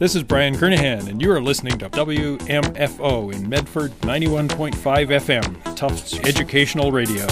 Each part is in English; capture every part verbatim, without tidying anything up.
This is Brian Kernahan, and you are listening to W M F O in Medford, ninety-one point five F M, Tufts Educational Radio.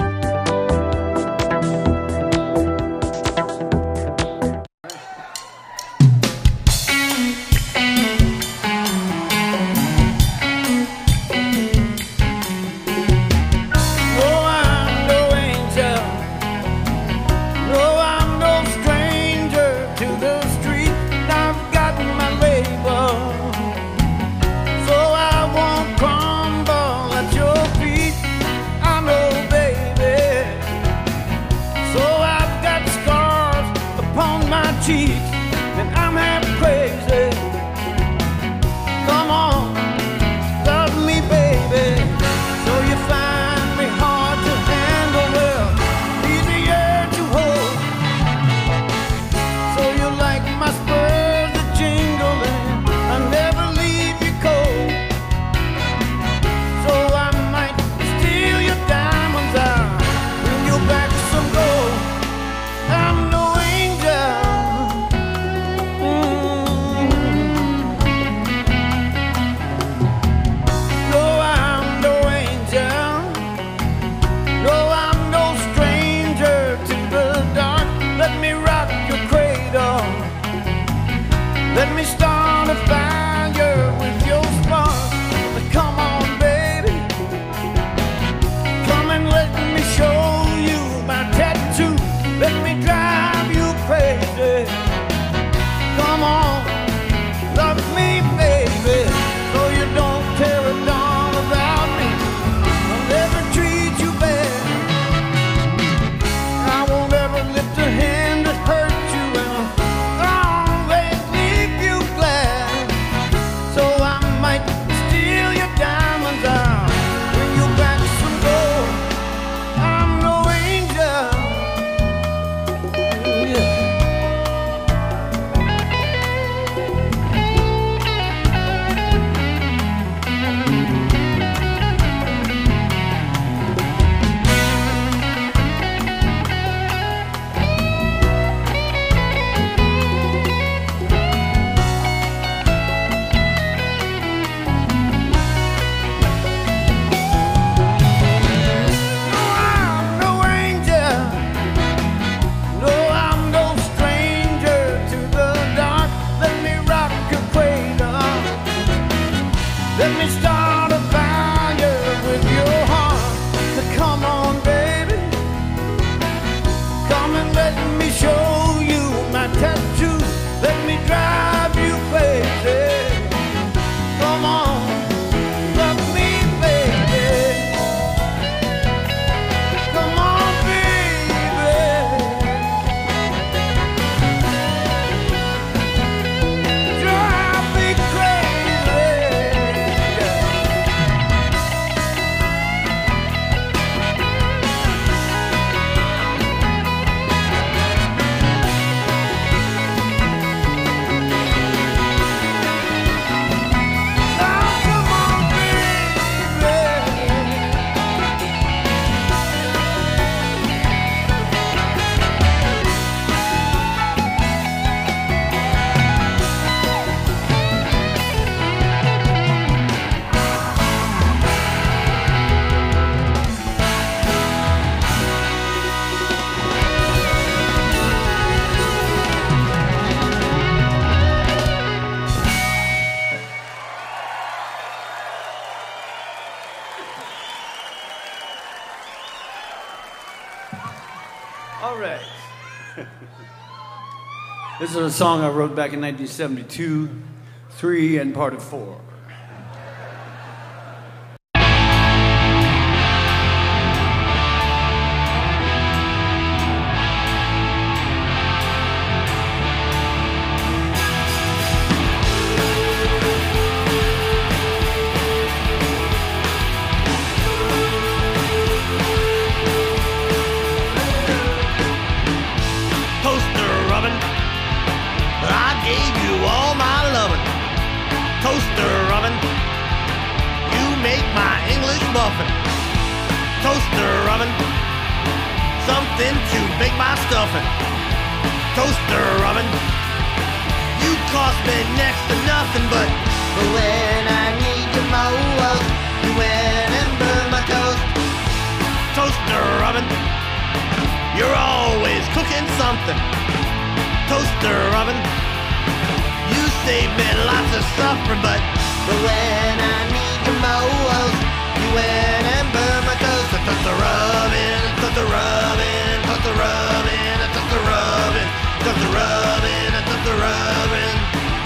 This is a song I wrote back in nineteen seventy-two, three, and part of four. Something to bake my stuffing. Toaster oven, you cost me next to nothing, but, but when I need you most, you went and burned my toast. Toaster oven, you're always cooking something. Toaster oven, you save me lots of suffering, but, but when I need you most, you went and burned my toast. I took the rubbing, I took the rubbing, took the rubbing, I took the rubbing, took the rubbing, I took the rubbing.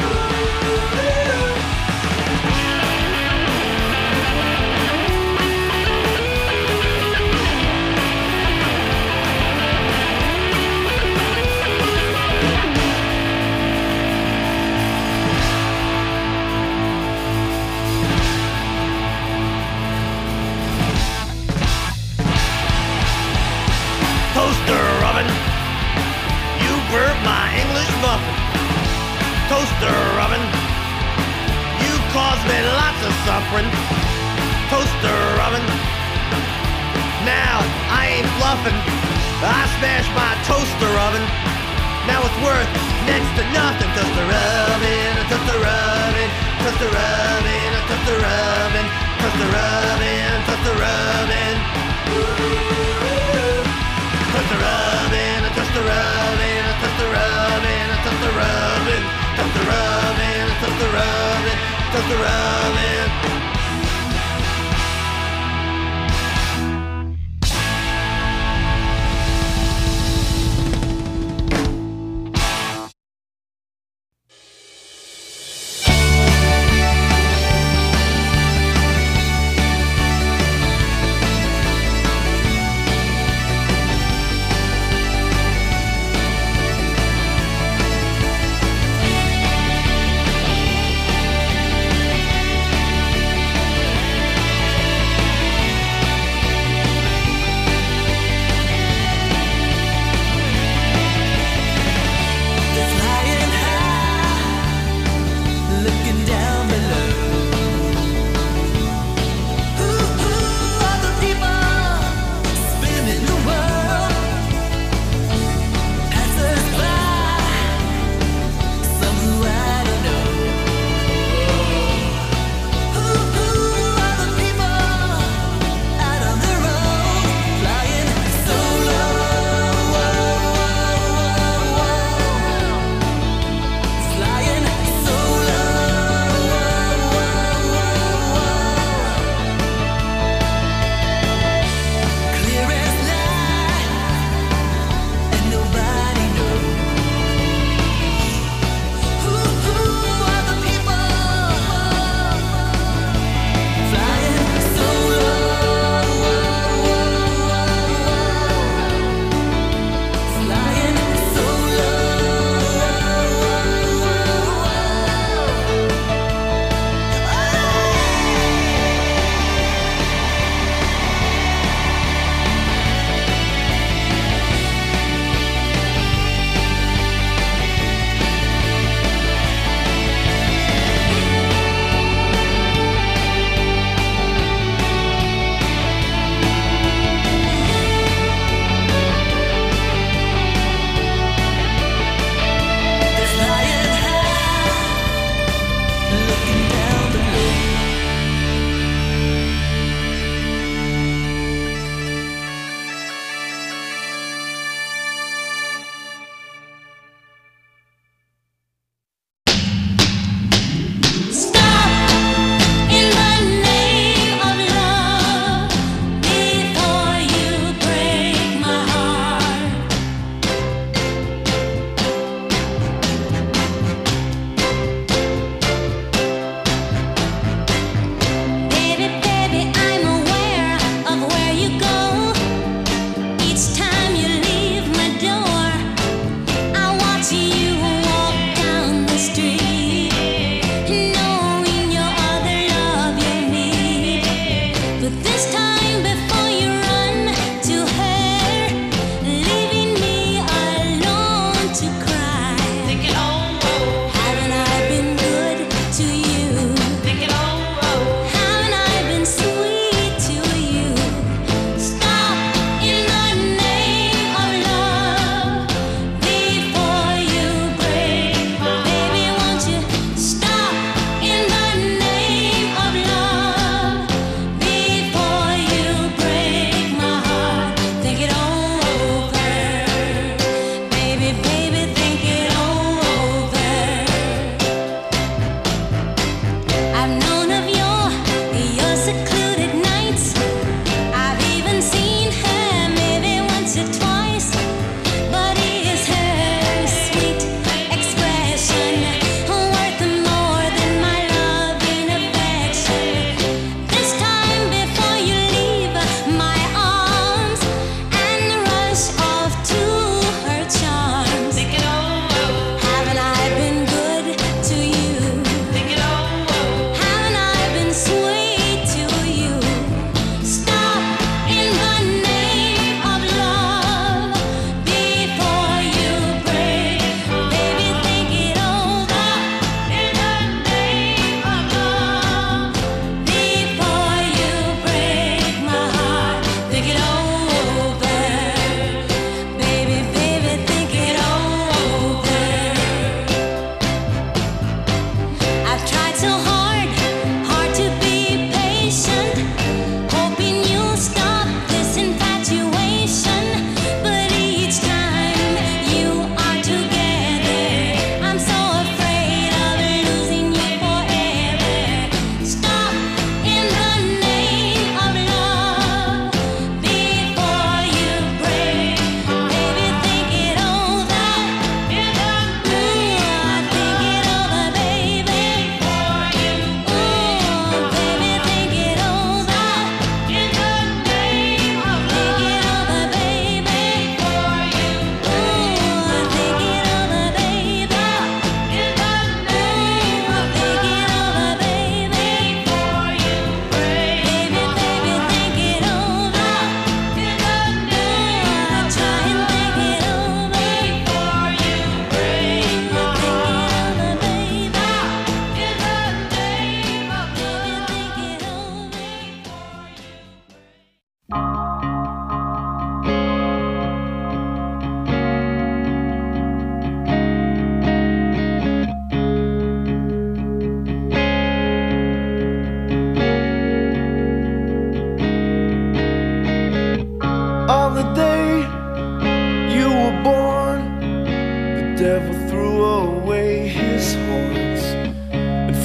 Toaster oven, you burnt my English muffin. Toaster oven, you caused me lots of suffering. Toaster oven, now I ain't bluffing. I smashed my toaster oven. Now it's worth next to nothing. Toaster oven, toaster oven, toaster oven, toaster oven, toaster oven, toaster oven. Touch the rubbin', touch the rubbin', touch the rubbin', touch the rubbin', touch the rubbin', touch the rubbin', touch the rubbin'.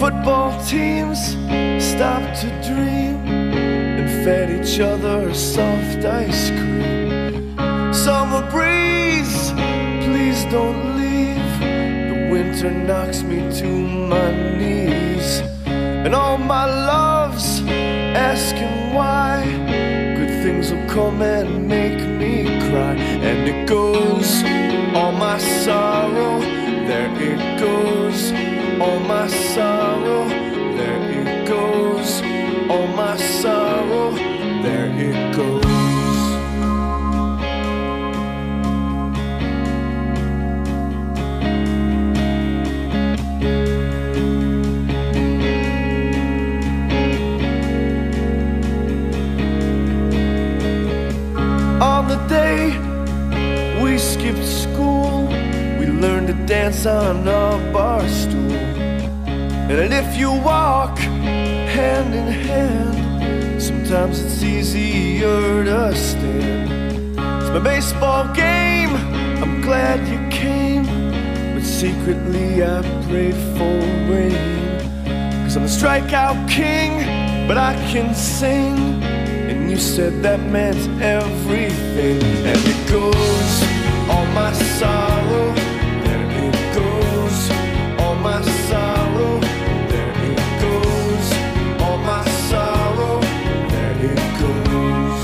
football teams stopped to dream and fed each other soft ice cream. Summer breeze, please don't leave. The winter knocks me to my knees. And all my loves asking why. Good things will come and make me cry. And it goes, all my sorrow, there it goes. All my sorrow, there it goes. All my sorrow, there it goes. On the day we skipped school, we learned to dance on a bar stool. And if you walk hand in hand, sometimes it's easier to stand. It's my baseball game, I'm glad you came, but secretly I prayed for rain. Cause I'm the strikeout king, but I can sing, and you said that meant everything. And it goes, all my sorrow, there it goes. All my sorrow, there it goes. All my sorrow, there it goes.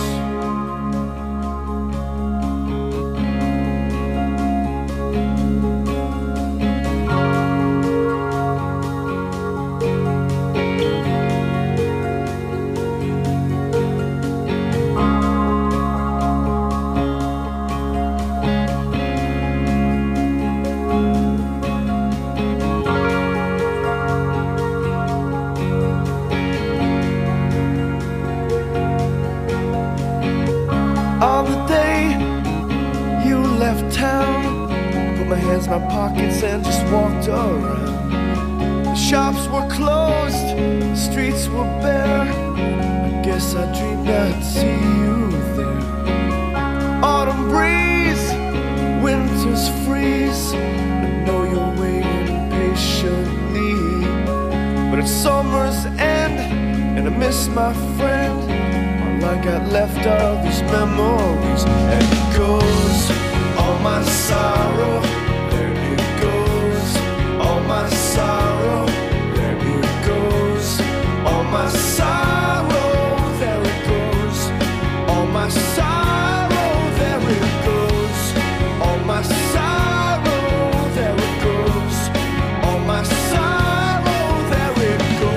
On the day you left town, put my hands in my pockets and just walked around. The shops were closed, the streets were bare. I guess I dreamed I'd see you there. Autumn breeze, winter's freeze, I know you're waiting patiently. But it's summer's end, and I miss my friend. I got left are these memories. And it goes, all my sorrow, there it goes. All my sorrow, there it goes. All my sorrow, there it goes. All my sorrow, there it goes. All my sorrow, there it goes. All my sorrow, there it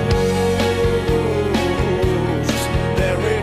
goes. There it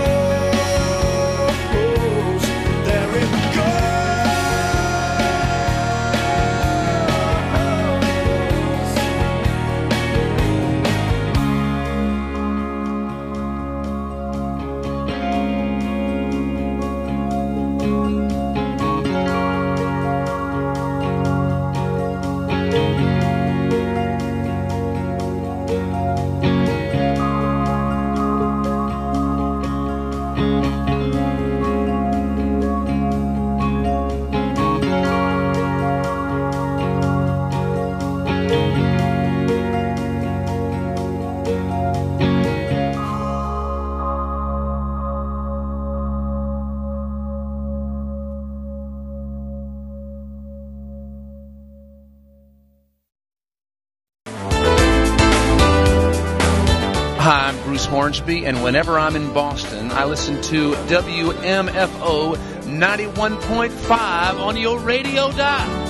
Hi, I'm Bruce Hornsby, and whenever I'm in Boston, I listen to W M F O ninety-one point five on your radio dial.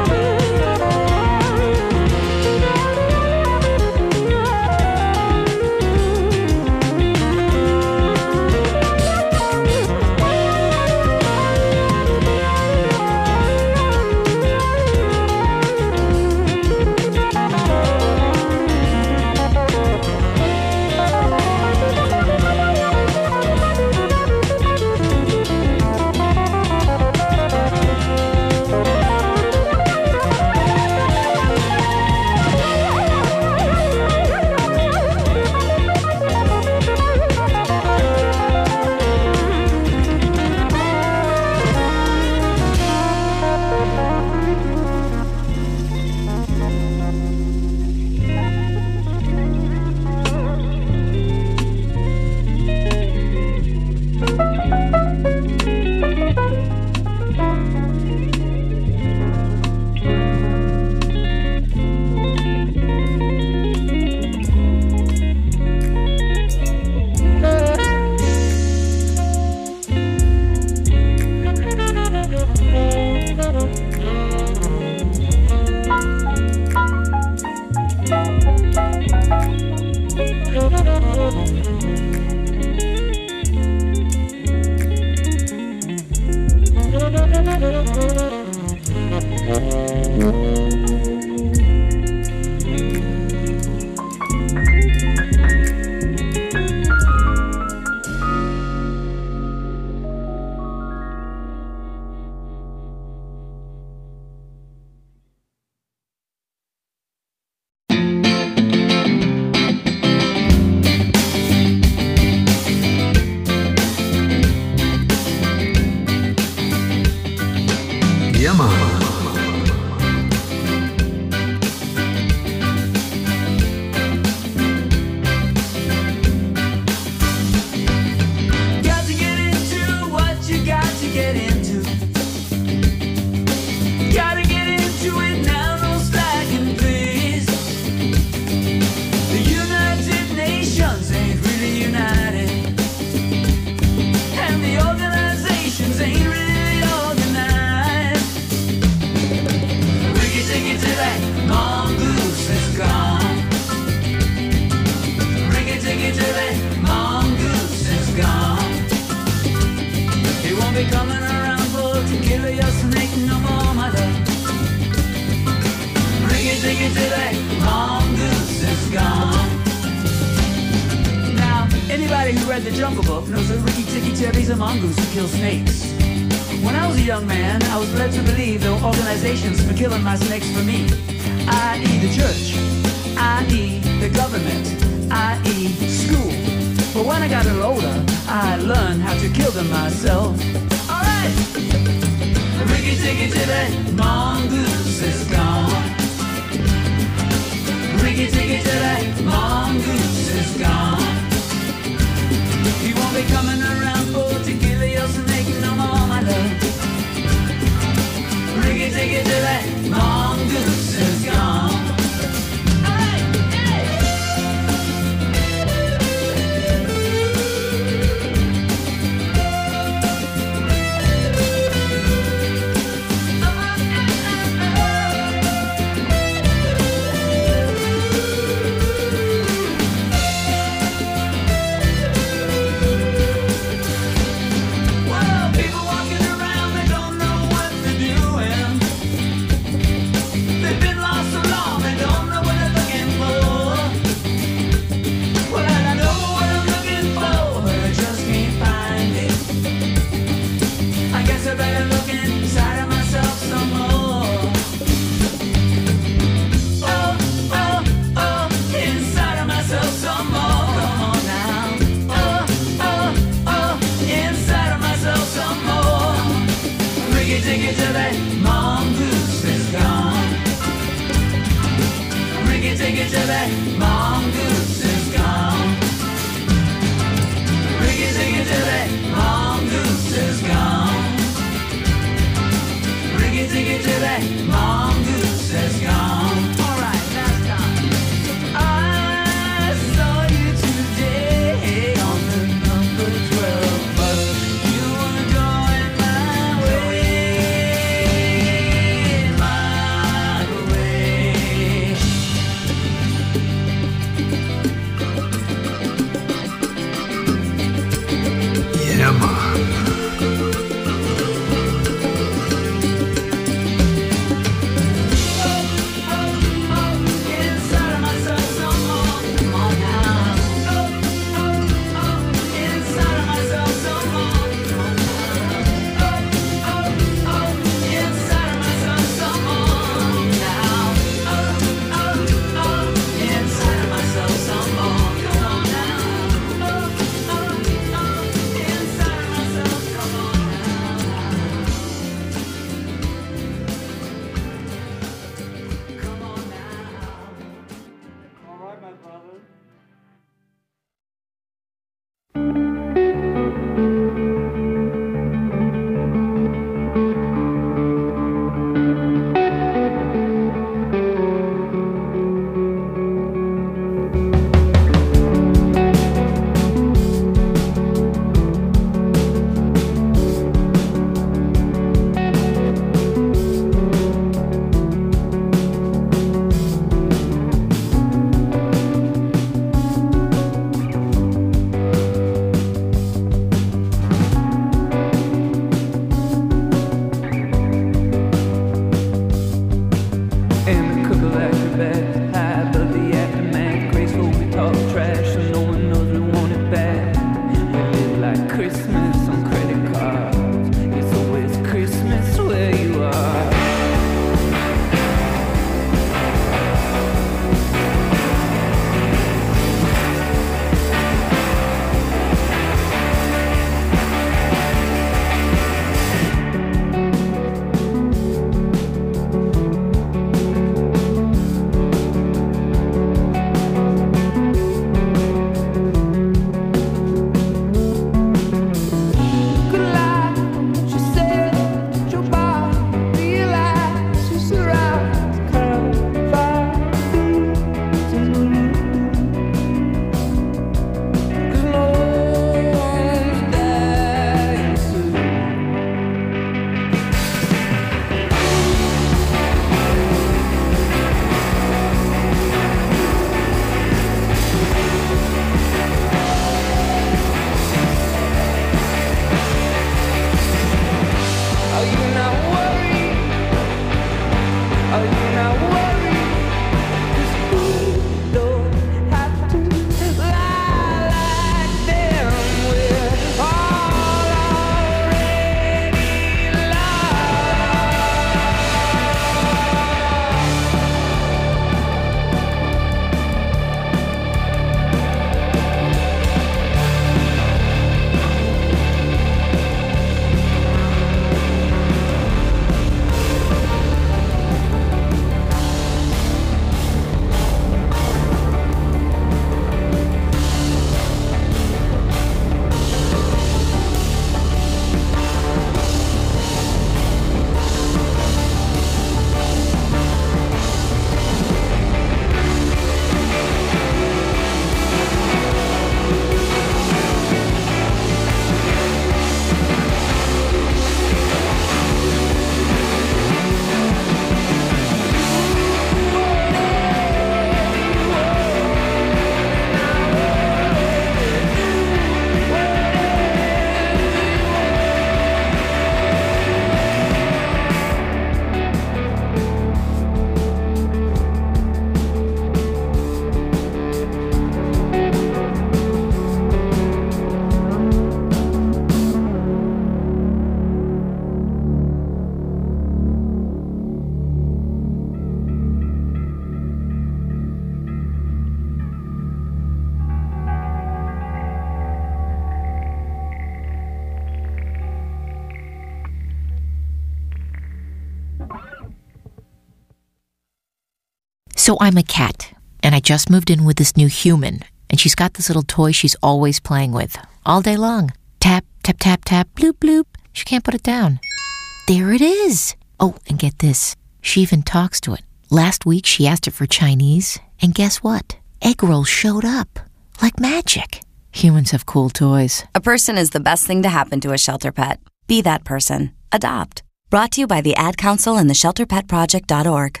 So I'm a cat, and I just moved in with this new human, and she's got this little toy she's always playing with, all day long. Tap, tap, tap, tap, bloop, bloop. She can't put it down. There it is. Oh, and get this. She even talks to it. Last week, she asked it for Chinese, and guess what? Egg rolls showed up. Like magic. Humans have cool toys. A person is the best thing to happen to a shelter pet. Be that person. Adopt. Brought to you by the Ad Council and the shelter pet project dot org.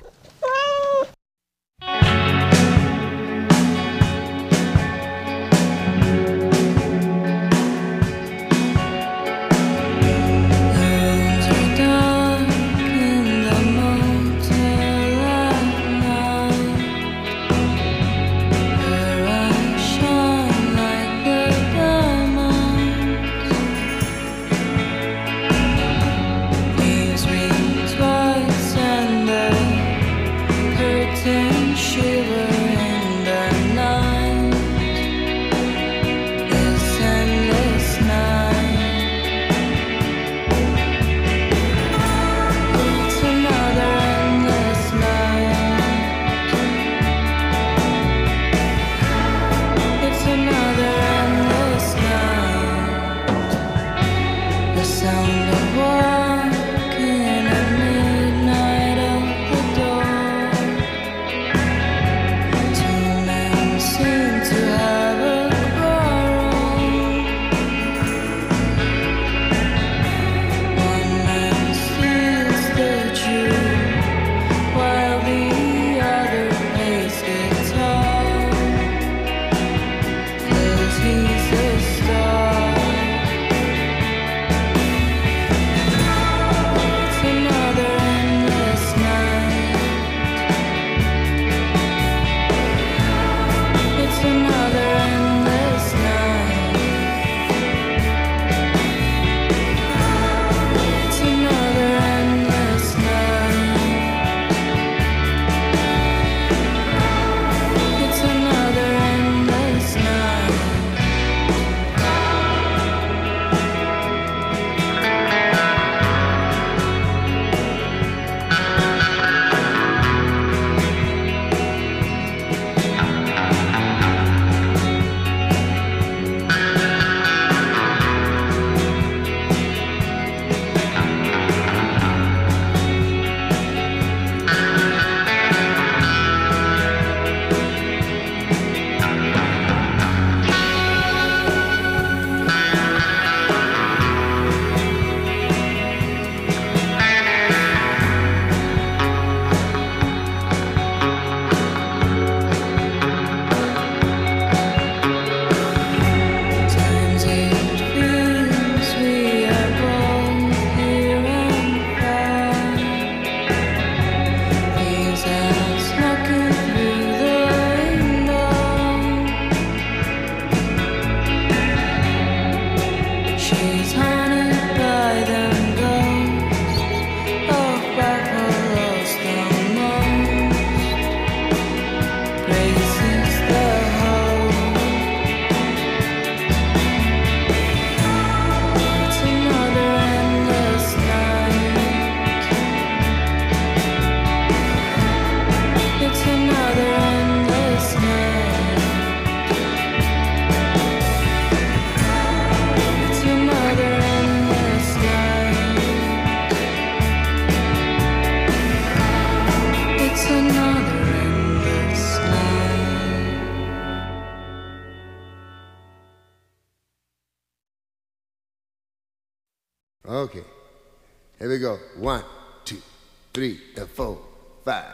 Okay, here we go. One, two, three, and four, five.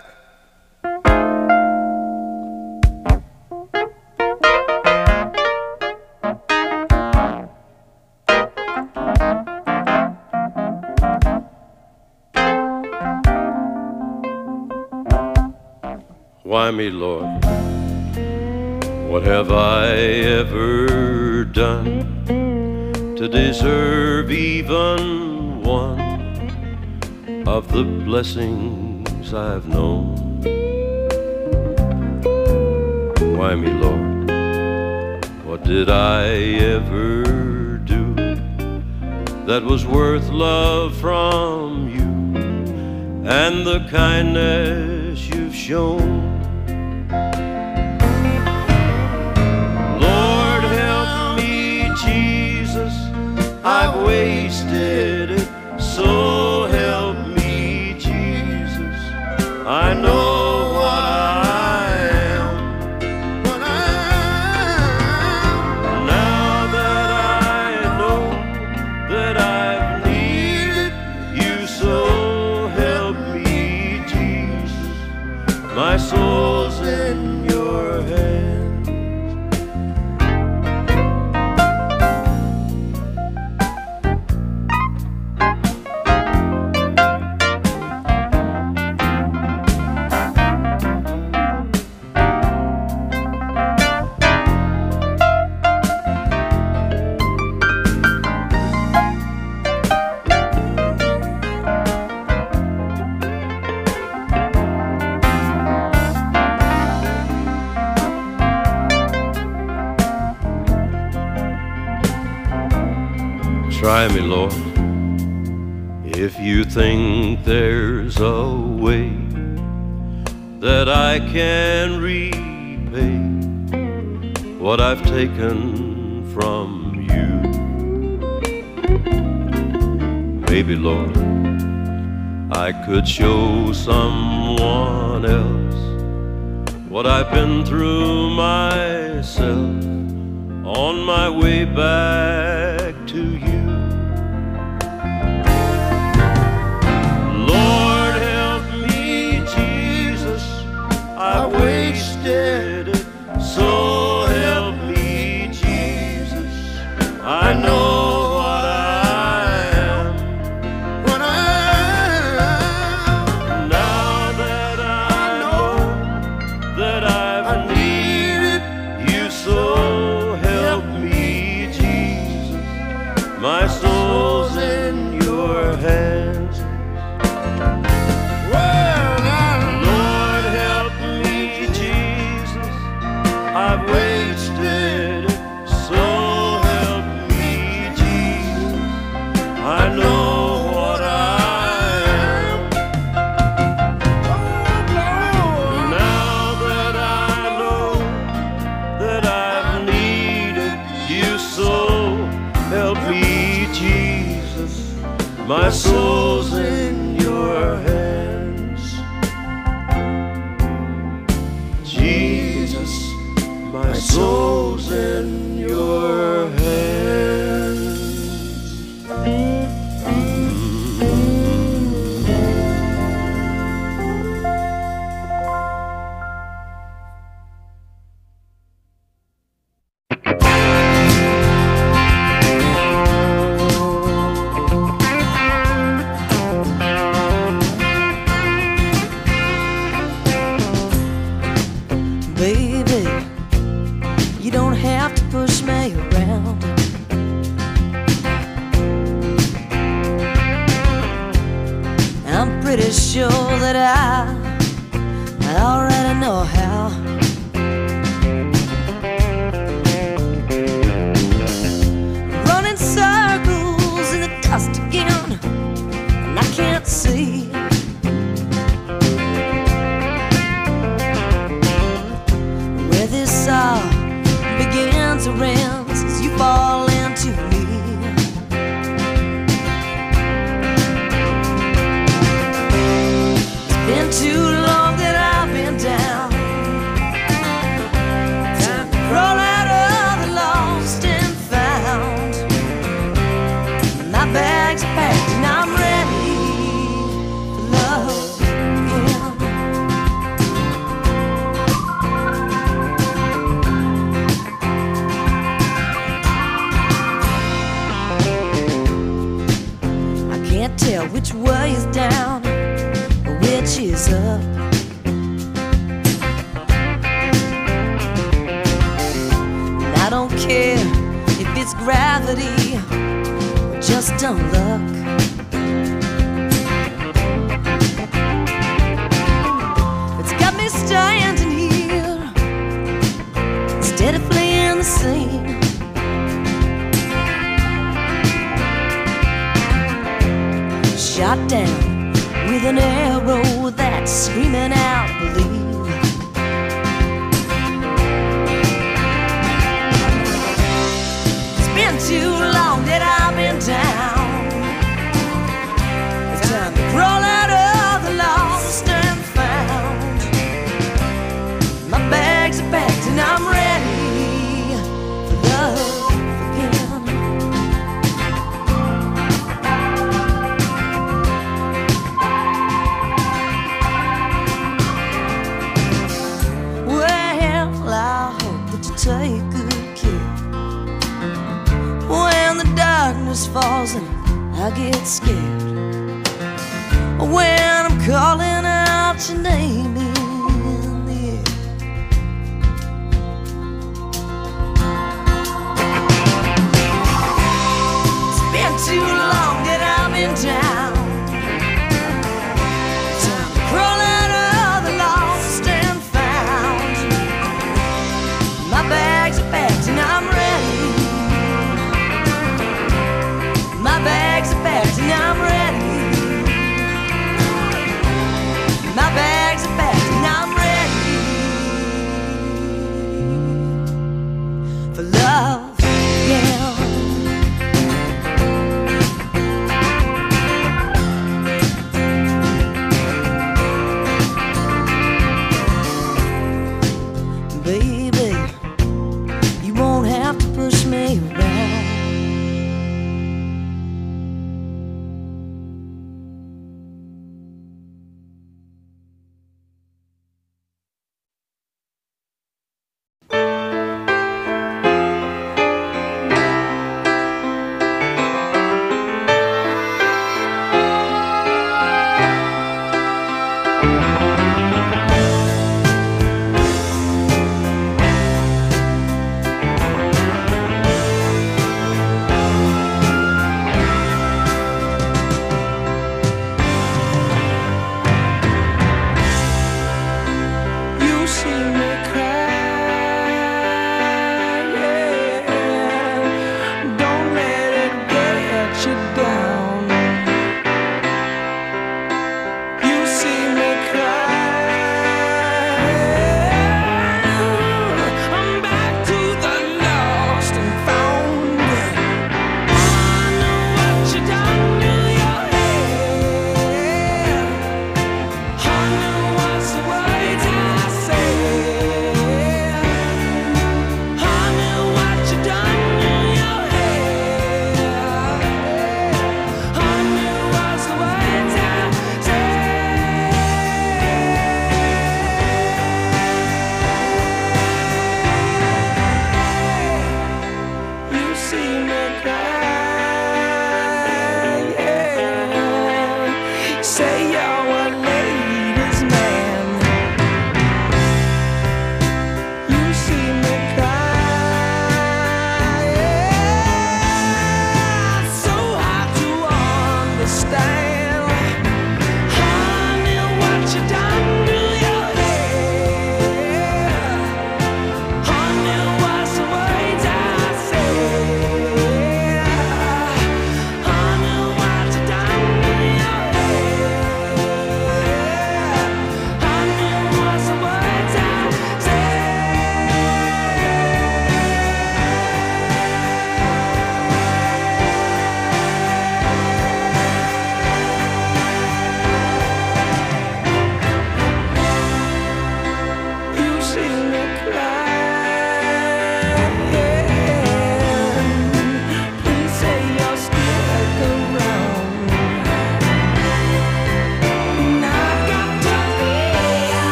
Why me, Lord? What have I ever done to deserve even one of the blessings I've known? Why me, Lord? What did I ever do that was worth love from you and the kindness you've shown I've wasted it, so help me, Jesus. I know what I am, what I am. Now that I know that I've needed you, so help me, Jesus. My soul's in your hands. Try me, Lord, if you think there's a way that I can repay what I've taken from you. Maybe, Lord, I could show someone else what I've been through myself on my way back to you. Lord, help me, Jesus, I wasted it, so help me, Jesus. I know what I am, what I am. Now that I know that I've needed you, so help me, Jesus. My soul's in your hands. I've wasted it, so help me, Jesus. I know what I am. Oh, now that I know that I've needed you, so help me, Jesus. My soul's in your hands, Jesus. My soul's in your hands. Baby, you don't have to push me around. I'm pretty sure that I, I already know how. Running circles in the dust again, and I can't see where this all begins or ends as you fall into me. It's been too long that I've been down. Time to crawl out of the lost and found. My bags are packed and I'm ready for love again. Can't tell which way is down or which is up. And I don't care if it's gravity or just dumb luck. It's got me standing here instead of fleeing the scene. Shot down with an arrow that's screaming out, believe. It's been too long that I've been take good care. When the darkness falls and I get scared, when I'm calling out your name in the air. It's been too long that I've been down. Time to crawl out of the lost and found. My bags are packed and I'm ready. My bags are packed and I'm ready. My bags are packed and I'm ready for love again. Baby, you won't have to push me around.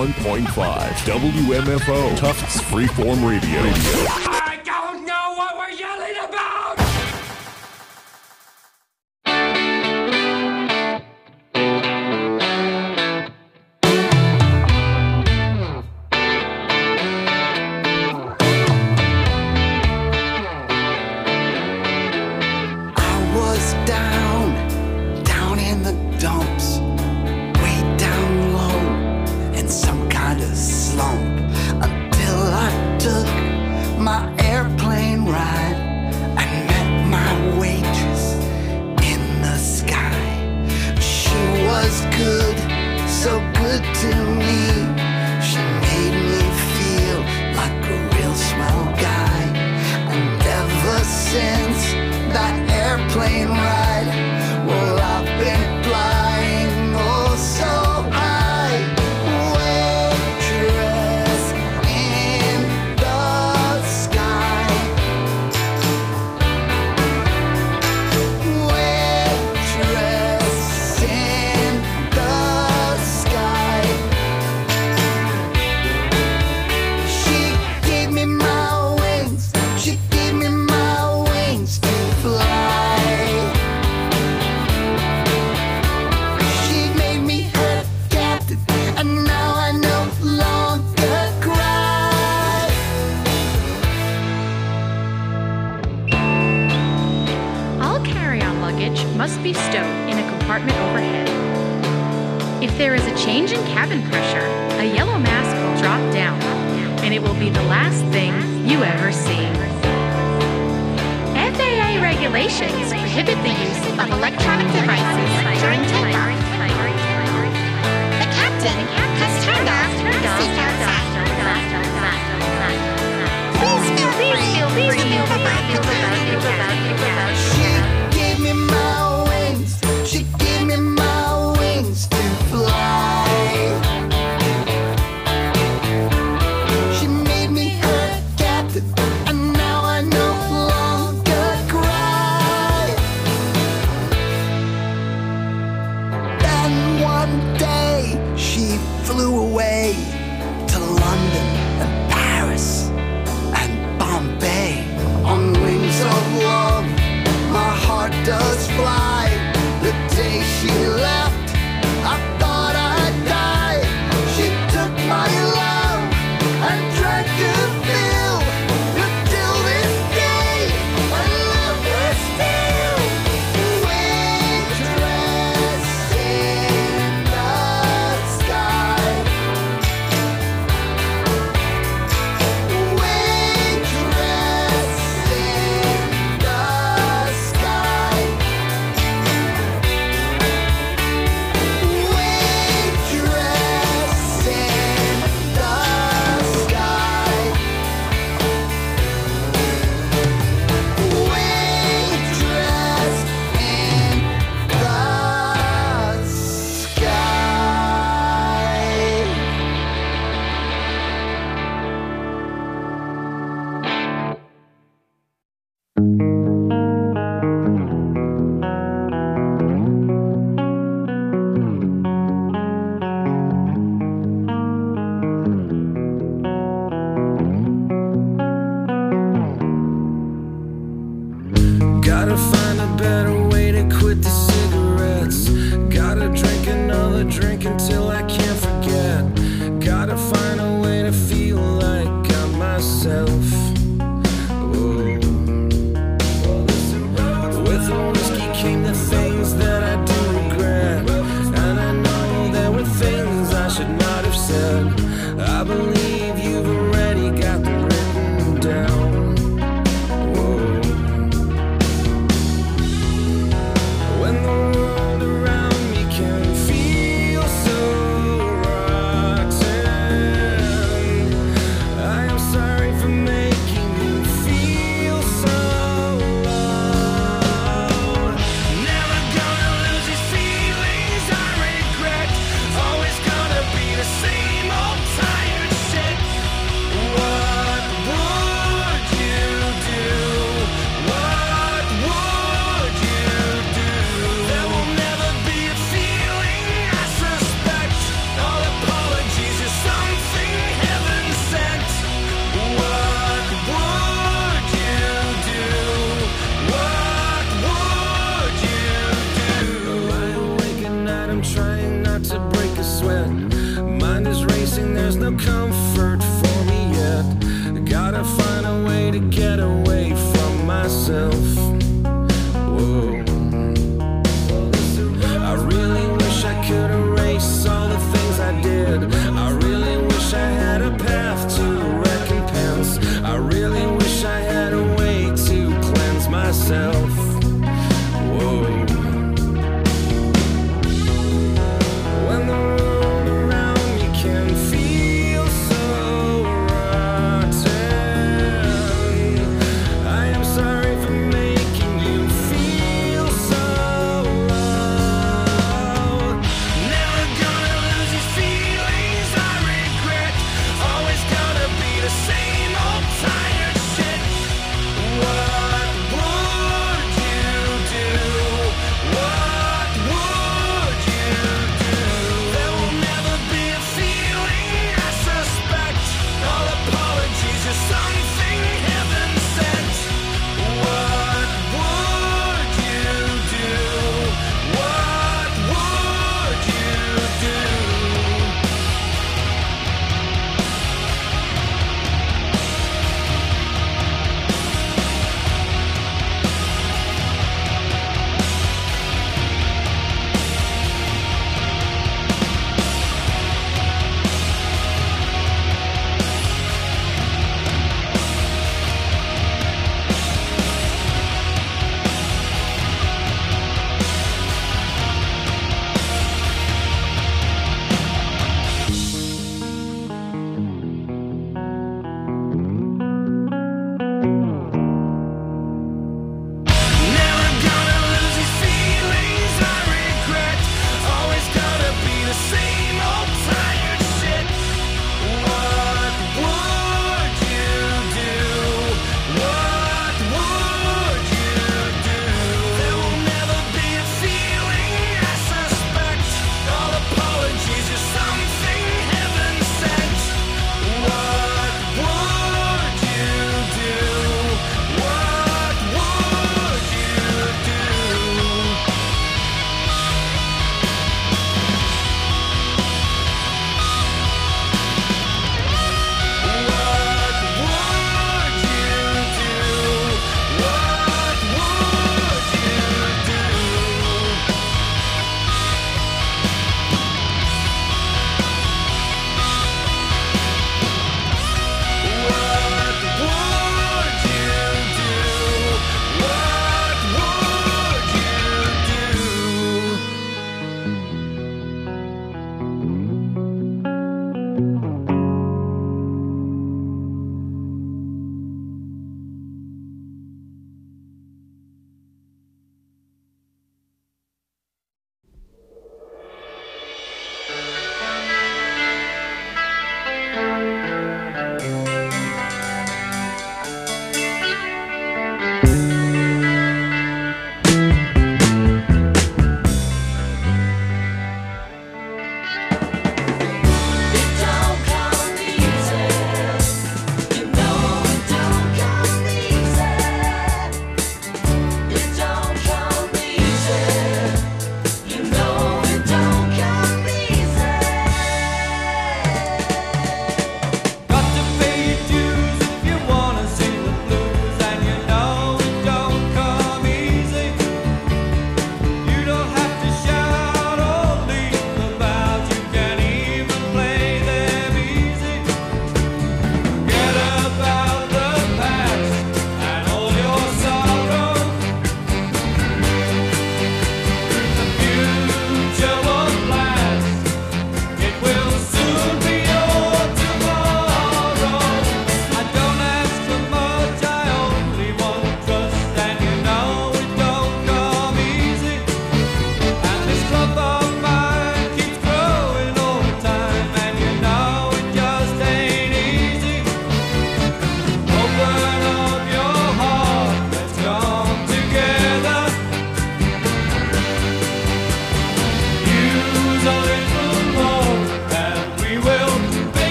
ninety-one point five W M F O, Tufts Freeform Radio. I don't know what we're yelling about! I was down, down in the dumps, way down low, in some kind of slump, until I took my airplane ride and met my waitress in the sky. She was good, so good to me. She made me feel like a real swell guy. And ever since that airplane ride, well, I've been flying oh so high. Waitress in the sky. Waitress in the sky. She gave me my wings. She gave me my wings to fly. She made me her captain, and now I no longer cry. All carry-on luggage must be stowed in a compartment overhead. If there is a change in cabin pressure, a yellow mask will drop down, and it will be the last thing you ever see. F A A regulations prohibit the use of electronic devices during takeoff. The captain has turned off seatbelt sign. Please feel free to move about the cabin. She gave me my wings. She gave me my wings to fly. She made me her captain, and now I no longer cry. Then one day she flew away to London and Paris and Bombay on wings of love. My heart does fly. The day she left, I thought I'd die. She took my love and drank her fill. Until this day, I love her still. Waitress in the sky. Waitress in the sky. Waitress in the sky. Waitress in the Gotta find a better way to quit the cigarettes. Gotta drink another drink until I can't forget. Gotta find a way to feel like I'm myself. Whoa. With the whiskey came the things that I do regret. And I know there were things I should not have said. I believe you've already got them written down. When the world around me can feel so myself. Whoa. I really wish I could erase all the things I did. I really wish I had a path to recompense. I really wish I had a way to cleanse myself. Whoa. When the world around me can feel so rotten, I am sorry for making you feel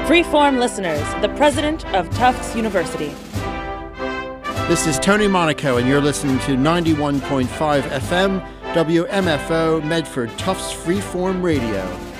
Freeform listeners, the president of Tufts University. This is Tony Monaco, and you're listening to ninety-one point five F M, W M F O, Medford, Tufts Freeform Radio.